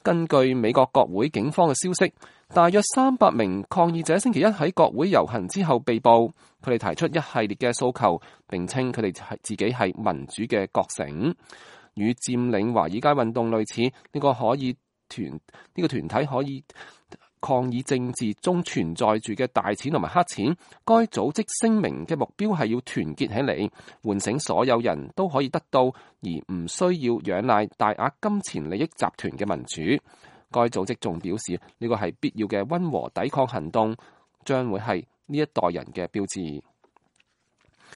根據美國國會警方嘅消息，大約300名抗議者星期一喺國會遊行之後被捕。佢哋提出一系列嘅訴求，並稱佢哋自己係民主嘅覺醒。與佔領華爾街運動類似，呢個團體可以抗議政治中存在住嘅大錢同埋黑錢。該組織聲明嘅目標係要團結起嚟，喚醒所有人都可以得到而唔需要仰賴大額金錢利益集團嘅民主。該組織仲表示，呢個係必要嘅溫和抵抗行動，將會係呢一代人嘅標誌。